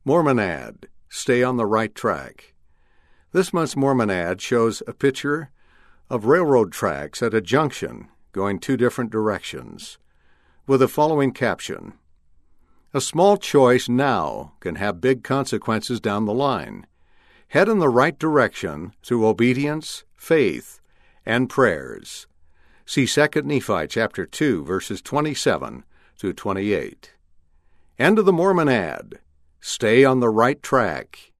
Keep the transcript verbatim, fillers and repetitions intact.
Mormon ad, stay on the right track. This month's Mormon ad shows a picture of railroad tracks at a junction going two different directions, with the following caption: "A small choice now can have big consequences down the line. Head in the right direction through obedience, faith, and prayers." See Second Nephi chapter two, verses twenty-seven through twenty-eight. End of the Mormon ad. Stay on the right track.